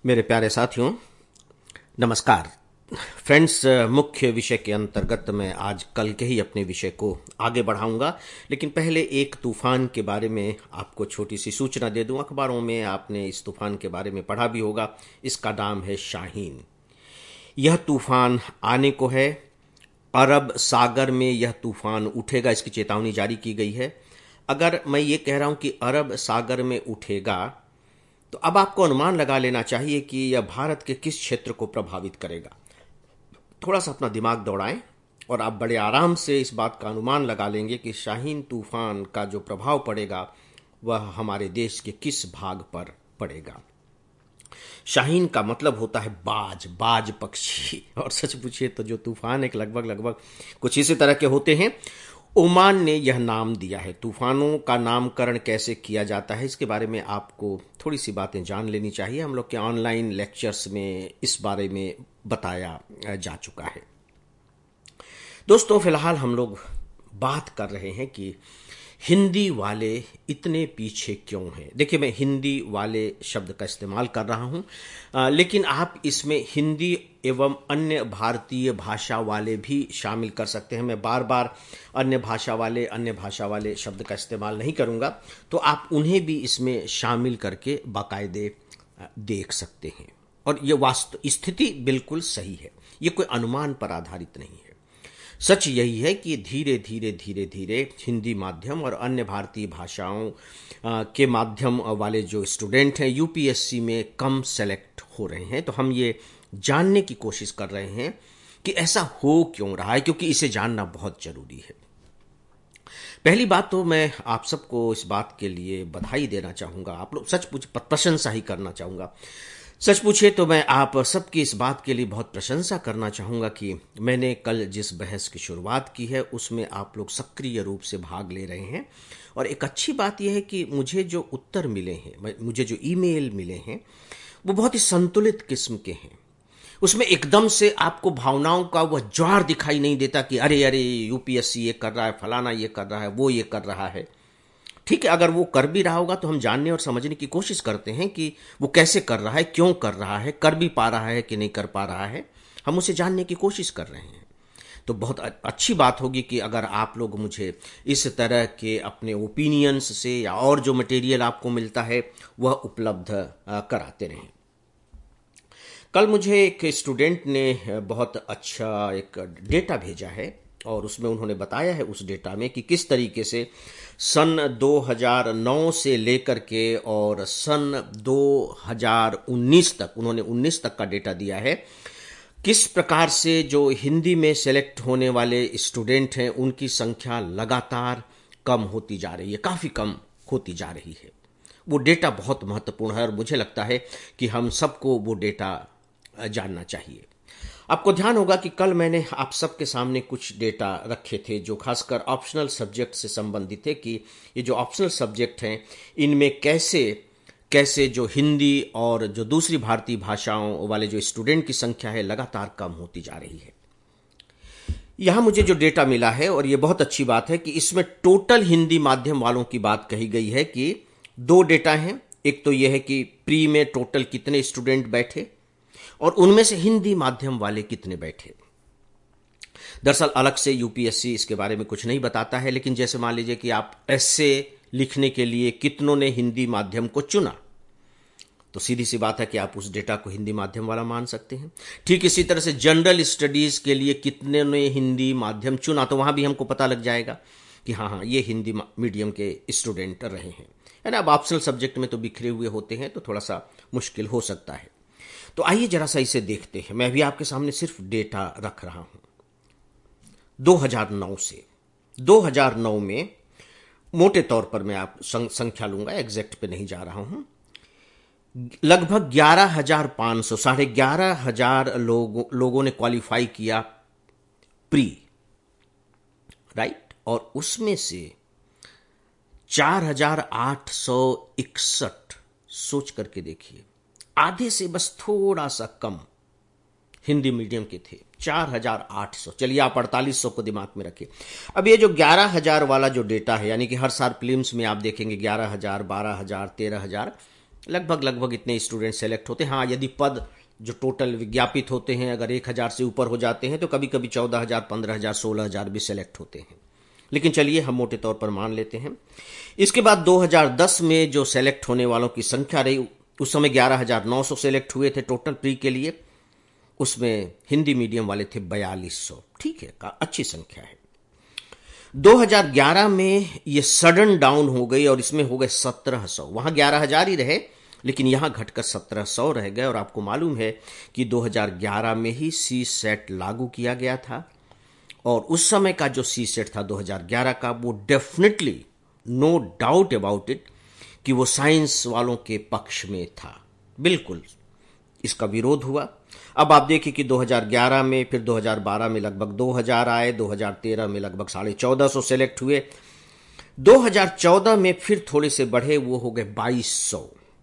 मेरे प्यारे साथियों, नमस्कार। फ्रेंड्स, मुख्य विषय के अंतर्गत मैं आज कल के ही अपने विषय को आगे बढ़ाऊंगा, लेकिन पहले एक तूफान के बारे में आपको छोटी सी सूचना दे दूं। अखबारों में आपने इस तूफान के बारे में पढ़ा भी होगा। इसका नाम है शाहीन। यह तूफान आने को है। अरब सागर में यह तूफान उठेगा, इसकी चेतावनी जारी की गई है। अगर मैं ये कह रहा हूं कि अरब सागर में उठेगा, तो अब आपको अनुमान लगा लेना चाहिए कि यह भारत के किस क्षेत्र को प्रभावित करेगा। थोड़ा सा अपना दिमाग दौड़ाएं और आप बड़े आराम से इस बात का अनुमान लगा लेंगे कि शाहीन तूफान का जो प्रभाव पड़ेगा वह हमारे देश के किस भाग पर पड़ेगा। शाहीन का मतलब होता है बाज, बाज पक्षी। और सच पूछिए तो जो तूफान एक लगभग कुछ इसी तरह के होते हैं। ओमान ने यह नाम दिया है। तूफानों का नामकरण कैसे किया जाता है, इसके बारे में आपको थोड़ी सी बातें जान लेनी चाहिए। हम लोग के ऑनलाइन लेक्चर्स में इस बारे में बताया जा चुका है। दोस्तों, फिलहाल हम लोग बात कर रहे हैं कि हिंदी वाले इतने पीछे क्यों हैं। देखिए, मैं हिंदी वाले शब्द का इस्तेमाल कर रहा हूं, लेकिन आप इसमें हिंदी एवं अन्य भारतीय भाषा वाले भी शामिल कर सकते हैं। मैं बार बार अन्य भाषा वाले शब्द का इस्तेमाल नहीं करूंगा, तो आप उन्हें भी इसमें शामिल करके बाकायदे देख सकते हैं। और ये वास्तव स्थिति बिल्कुल सही है, ये कोई अनुमान पर आधारित नहीं है। सच यही है कि धीरे धीरे हिंदी माध्यम और अन्य भारतीय भाषाओं के माध्यम वाले जो स्टूडेंट हैं यूपीएससी में कम सेलेक्ट हो रहे हैं। तो हम ये जानने की कोशिश कर रहे हैं कि ऐसा हो क्यों रहा है, क्योंकि इसे जानना बहुत जरूरी है। पहली बात तो मैं आप सबको इस बात के लिए बधाई देना चाहूंगा। आप लोग सच प्रशंसा ही करना चाहूंगा। सच पूछे तो मैं आप सबकी इस बात के लिए बहुत प्रशंसा करना चाहूंगा कि मैंने कल जिस बहस की शुरुआत की है उसमें आप लोग सक्रिय रूप से भाग ले रहे हैं। और एक अच्छी बात यह है कि मुझे जो उत्तर मिले हैं, मुझे जो ईमेल मिले हैं, वो बहुत ही संतुलित किस्म के हैं। उसमें एकदम से आपको भावनाओं का वह ज्वार दिखाई नहीं देता कि अरे अरे यूपीएससी ये कर रहा है, फलाना ये कर रहा है, वो ये कर रहा है। ठीक है, अगर वो कर भी रहा होगा तो हम जानने और समझने की कोशिश करते हैं कि वो कैसे कर रहा है, क्यों कर रहा है, कर भी पा रहा है कि नहीं कर पा रहा है। हम उसे जानने की कोशिश कर रहे हैं। तो बहुत अच्छी बात होगी कि अगर आप लोग मुझे इस तरह के अपने ओपिनियंस से या और जो मटेरियल आपको मिलता है वह उपलब्ध कराते रहें। कल मुझे एक स्टूडेंट ने बहुत अच्छा एक डेटा भेजा है और उसमें उन्होंने बताया है उस डेटा में कि किस तरीके से सन 2009 से लेकर के और सन 2019 तक, उन्होंने 19 तक का डेटा दिया है, किस प्रकार से जो हिंदी में सेलेक्ट होने वाले स्टूडेंट हैं उनकी संख्या लगातार कम होती जा रही है, काफी कम होती जा रही है। वो डेटा बहुत महत्वपूर्ण है और मुझे लगता है कि हम सबको वो डेटा जानना चाहिए। आपको ध्यान होगा कि कल मैंने आप सबके सामने कुछ डेटा रखे थे जो खासकर ऑप्शनल सब्जेक्ट से संबंधित थे कि ये जो ऑप्शनल सब्जेक्ट हैं इनमें कैसे कैसे जो हिंदी और जो दूसरी भारतीय भाषाओं वाले जो स्टूडेंट की संख्या है लगातार कम होती जा रही है। यहां मुझे जो डेटा मिला है, और ये बहुत अच्छी बात है कि इसमें टोटल हिंदी माध्यम वालों की बात कही गई है कि दो डेटा हैं। एक तो यह है कि प्री में टोटल कितने स्टूडेंट बैठे और उनमें से हिंदी माध्यम वाले कितने बैठे। दरअसल अलग से यूपीएससी इसके बारे में कुछ नहीं बताता है, लेकिन जैसे मान लीजिए कि आप एस्से लिखने के लिए कितनों ने हिंदी माध्यम को चुना, तो सीधी सी बात है कि आप उस डेटा को हिंदी माध्यम वाला मान सकते हैं। ठीक इसी तरह से जनरल स्टडीज के लिए कितने ने हिंदी माध्यम चुना, तो वहां भी हमको पता लग जाएगा कि हाँ, ये हिंदी मीडियम के स्टूडेंट रहे हैं। है ना। अब ऑप्शनल सब्जेक्ट में तो बिखरे हुए होते हैं तो थोड़ा सा मुश्किल हो सकता है। तो आइए जरा सा इसे देखते हैं। मैं भी आपके सामने सिर्फ डेटा रख रहा हूं 2009 से। 2009 में मोटे तौर पर मैं आप संख्या लूंगा, एग्जैक्ट पे नहीं जा रहा हूं। लगभग 11,500, 11,500 लोगों ने क्वालिफाई किया प्री, राइट। और उसमें से 4,861, सोच करके देखिए, आधे से बस थोड़ा सा कम हिंदी मीडियम के थे। 4,800, चलिए आप 4,800 को दिमाग में रखिए। अब ये जो 11,000 वाला जो डेटा है, यानी कि हर साल प्रीलिम्स में आप देखेंगे 11,000, 12,000, 13,000, लगभग लगभग इतने स्टूडेंट सेलेक्ट होते हैं। हाँ, यदि पद जो टोटल विज्ञापित होते हैं अगर 1,000 से ऊपर हो जाते हैं तो कभी कभी 14,000, 15,000, 16,000 भी सेलेक्ट होते हैं, लेकिन चलिए हम मोटे तौर पर मान लेते हैं। इसके बाद 2010 में जो सेलेक्ट होने वालों की संख्या रही, उस समय 11,900 सेलेक्ट हुए थे टोटल प्री के लिए। उसमें हिंदी मीडियम वाले थे 4,200। ठीक है, अच्छी संख्या है। 2011 में ये सडन डाउन हो गई और इसमें हो गए 1,700। वहां 11,000 ही रहे, लेकिन यहां घटकर 1,700 रह गए। और आपको मालूम है कि 2011 में ही सी सेट लागू किया गया था, और उस समय का जो सी सेट था 2011 का, वो definitely no doubt about it कि वो साइंस वालों के पक्ष में था। बिल्कुल इसका विरोध हुआ। अब आप देखिए कि 2011 में, फिर 2012 में लगभग 2,000 आए, 2013 में लगभग 1,450 सेलेक्ट हुए, 2014 में फिर थोड़े से बढ़े, वो हो गए 2,200।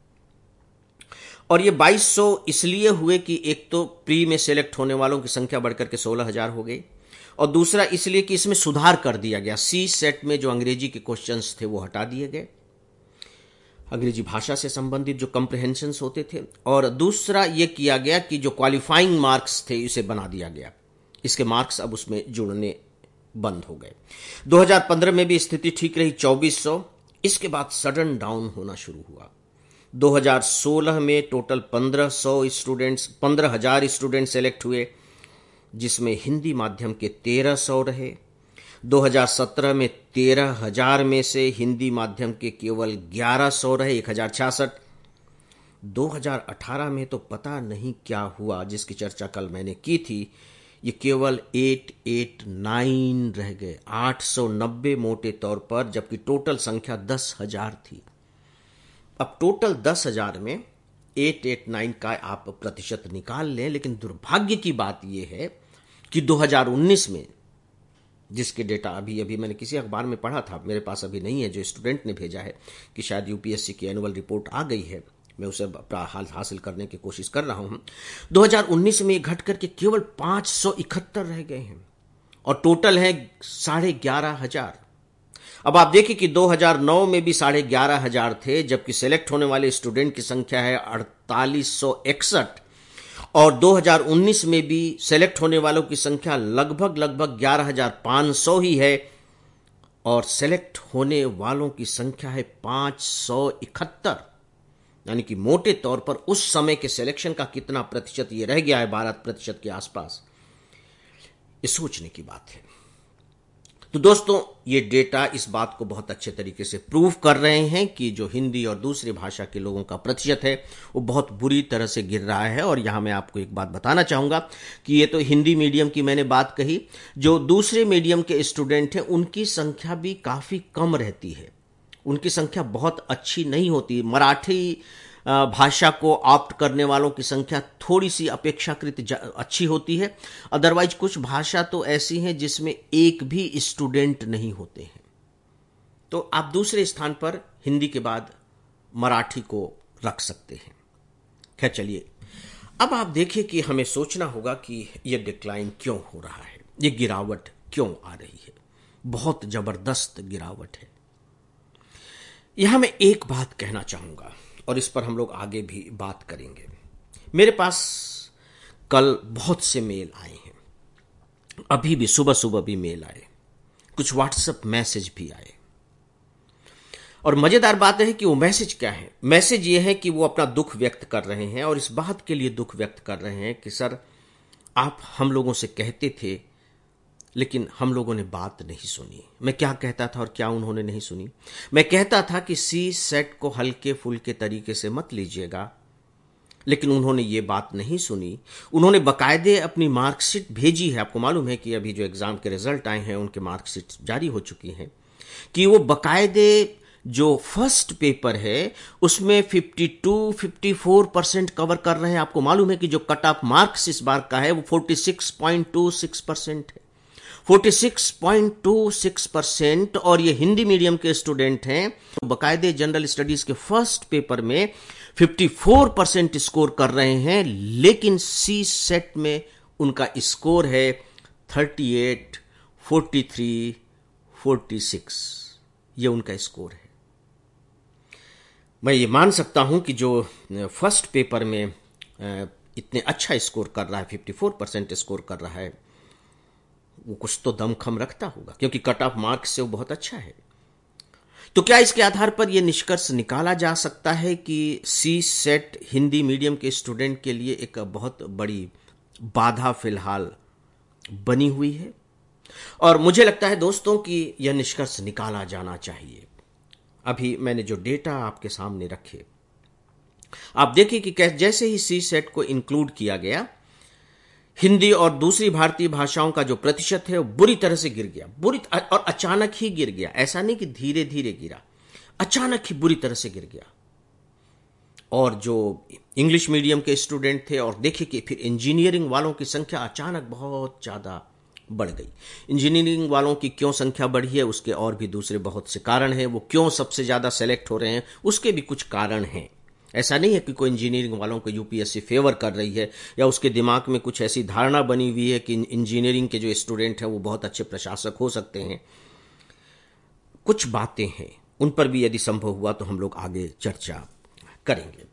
और ये 2,200 इसलिए हुए कि एक तो प्री में सेलेक्ट होने वालों की संख्या बढ़कर के 16,000 हो गई, और दूसरा इसलिए कि इसमें सुधार कर दिया गया। सी सेट में जो अंग्रेजी के क्वेश्चंस थे वो हटा दिए गए, अंग्रेजी भाषा से संबंधित जो कंप्रहेंशंस होते थे, और दूसरा ये किया गया कि जो क्वालिफाइंग मार्क्स थे इसे बना दिया गया। इसके मार्क्स अब उसमें जुड़ने बंद हो गए। 2015 में भी स्थिति ठीक रही, 2,400। इसके बाद सडन डाउन होना शुरू हुआ। 2016 में टोटल 15,000 स्टूडेंट सेलेक्ट हुए, जिसमें हिंदी माध्यम के 1,300 रहे। 2017 में 13,000 में से हिंदी माध्यम के केवल 1,100 रहे, 1,066। 2018 में तो पता नहीं क्या हुआ, जिसकी चर्चा कल मैंने की थी, ये केवल 889 रह गए, 890 मोटे तौर पर, जबकि टोटल संख्या 10,000 थी। अब टोटल 10,000 में 889 का आप प्रतिशत निकाल लें, लेकिन दुर्भाग्य की बात यह है कि 2019 में, जिसके डेटा अभी अभी मैंने किसी अखबार में पढ़ा था, मेरे पास अभी नहीं है, जो स्टूडेंट ने भेजा है कि शायद यूपीएससी की एनुअल रिपोर्ट आ गई है, मैं उसे हाल हासिल करने की कोशिश कर रहा हूं। 2019 में घट करके केवल 571 रह गए हैं, और टोटल है 11,500। अब आप देखिए कि 2009 में भी 11,500 थे, जबकि सेलेक्ट होने वाले स्टूडेंट की संख्या है 4,861, और 2019 में भी सेलेक्ट होने वालों की संख्या लगभग 11,500 ही है, और सेलेक्ट होने वालों की संख्या है 571। यानी कि मोटे तौर पर उस समय के सिलेक्शन का कितना प्रतिशत ये रह गया है, 12% के आसपास, ये सोचने की बात है। तो दोस्तों, ये डेटा इस बात को बहुत अच्छे तरीके से प्रूव कर रहे हैं कि जो हिंदी और दूसरी भाषा के लोगों का प्रतिशत है वो बहुत बुरी तरह से गिर रहा है। और यहां मैं आपको एक बात बताना चाहूंगा कि ये तो हिंदी मीडियम की मैंने बात कही, जो दूसरे मीडियम के स्टूडेंट हैं उनकी संख्या भी काफी कम रहती है, उनकी संख्या बहुत अच्छी नहीं होती। मराठी भाषा को ऑप्ट करने वालों की संख्या थोड़ी सी अपेक्षाकृत अच्छी होती है, अदरवाइज कुछ भाषा तो ऐसी हैं जिसमें एक भी स्टूडेंट नहीं होते हैं। तो आप दूसरे स्थान पर हिंदी के बाद मराठी को रख सकते हैं। खैर चलिए, अब आप देखिए कि हमें सोचना होगा कि यह डिक्लाइन क्यों हो रहा है, यह गिरावट क्यों आ रही है। बहुत जबरदस्त गिरावट है। यहां मैं एक बात कहना चाहूंगा और इस पर हम लोग आगे भी बात करेंगे। मेरे पास कल बहुत से मेल आए हैं, अभी भी सुबह सुबह भी मेल आए, कुछ व्हाट्सएप मैसेज भी आए। और मजेदार बात है कि वो मैसेज क्या है, मैसेज ये है कि वो अपना दुख व्यक्त कर रहे हैं, और इस बात के लिए दुख व्यक्त कर रहे हैं कि सर, आप हम लोगों से कहते थे लेकिन हम लोगों ने बात नहीं सुनी। मैं क्या कहता था और क्या उन्होंने नहीं सुनी। मैं कहता था कि सी सेट को हल्के फुल्के तरीके से मत लीजिएगा, लेकिन उन्होंने ये बात नहीं सुनी। उन्होंने बकायदे अपनी मार्कशीट भेजी है। आपको मालूम है कि अभी जो एग्जाम के रिजल्ट आए हैं उनके मार्कशीट जारी हो चुकी हैं, कि वो बकायदे जो फर्स्ट पेपर है उसमें 52-54% कवर कर रहे हैं। आपको मालूम है कि जो कट ऑफ मार्क्स इस बार का है वो 46.26% है, 46.26%। और ये हिंदी मीडियम के स्टूडेंट हैं, तो बकायदे जनरल स्टडीज के फर्स्ट पेपर में 54% स्कोर कर रहे हैं, लेकिन सी सेट में उनका स्कोर है 38, 43, 46। ये उनका स्कोर है। मैं ये मान सकता हूं कि जो फर्स्ट पेपर में इतने अच्छा स्कोर कर रहा है, 54% स्कोर कर रहा है, वो कुछ तो दमखम रखता होगा, क्योंकि कट ऑफ मार्क्स से वो बहुत अच्छा है। तो क्या इसके आधार पर यह निष्कर्ष निकाला जा सकता है कि सी सेट हिंदी मीडियम के स्टूडेंट के लिए एक बहुत बड़ी बाधा फिलहाल बनी हुई है? और मुझे लगता है दोस्तों कि यह निष्कर्ष निकाला जाना चाहिए। अभी मैंने जो डेटा आपके सामने रखे, आप देखिए कि जैसे ही सी सेट को इंक्लूड किया गया, हिंदी और दूसरी भारतीय भाषाओं का जो प्रतिशत है वो बुरी तरह से गिर गया, और अचानक ही गिर गया। ऐसा नहीं कि धीरे धीरे गिरा, अचानक ही बुरी तरह से गिर गया। और जो इंग्लिश मीडियम के स्टूडेंट थे, और देखिए कि फिर इंजीनियरिंग वालों की संख्या अचानक बहुत ज्यादा बढ़ गई। इंजीनियरिंग वालों की क्यों संख्या बढ़ी है, उसके और भी दूसरे बहुत से कारण हैं। वो क्यों सबसे ज्यादा सेलेक्ट हो रहे हैं, उसके भी कुछ कारण हैं। ऐसा नहीं है कि कोई इंजीनियरिंग वालों को यूपीएससी फेवर कर रही है, या उसके दिमाग में कुछ ऐसी धारणा बनी हुई है कि इंजीनियरिंग के जो स्टूडेंट हैं वो बहुत अच्छे प्रशासक हो सकते हैं। कुछ बातें हैं, उन पर भी यदि संभव हुआ तो हम लोग आगे चर्चा करेंगे।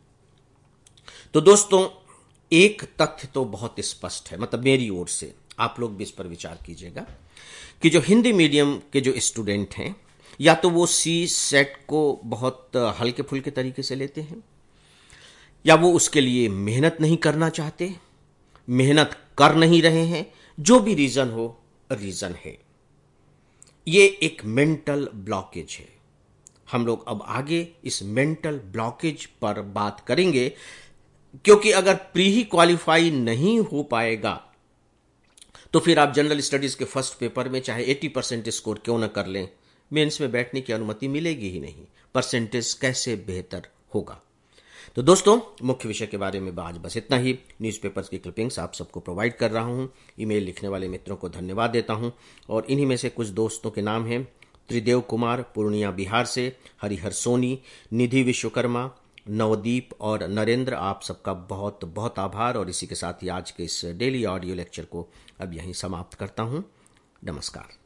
तो दोस्तों, एक तथ्य तो बहुत स्पष्ट है, मतलब मेरी ओर से, आप लोग भी इस पर विचार कीजिएगा कि जो हिंदी मीडियम के जो स्टूडेंट हैं, या तो वो सी सेट को बहुत हल्के फुल्के तरीके से लेते हैं, या वो उसके लिए मेहनत नहीं करना चाहते, मेहनत कर नहीं रहे हैं। जो भी रीजन हो, रीजन है, ये एक मेंटल ब्लॉकेज है। हम लोग अब आगे इस मेंटल ब्लॉकेज पर बात करेंगे, क्योंकि अगर प्री ही क्वालिफाई नहीं हो पाएगा तो फिर आप जनरल स्टडीज के फर्स्ट पेपर में चाहे 80% स्कोर क्यों ना कर लें, मेंस में बैठने की अनुमति मिलेगी ही नहीं। परसेंटेज कैसे बेहतर होगा? तो दोस्तों, मुख्य विषय के बारे में आज बस इतना ही। न्यूज़पेपर्स की क्लिपिंग्स आप सबको प्रोवाइड कर रहा हूं। ईमेल लिखने वाले मित्रों को धन्यवाद देता हूं, और इन्हीं में से कुछ दोस्तों के नाम हैं: त्रिदेव कुमार पूर्णिया बिहार से, हरिहर सोनी, निधि विश्वकर्मा, नवदीप और नरेंद्र। आप सबका बहुत बहुत आभार। और इसी के साथ ही आज के इस डेली ऑडियो लेक्चर को अब यहीं समाप्त करता हूं। नमस्कार।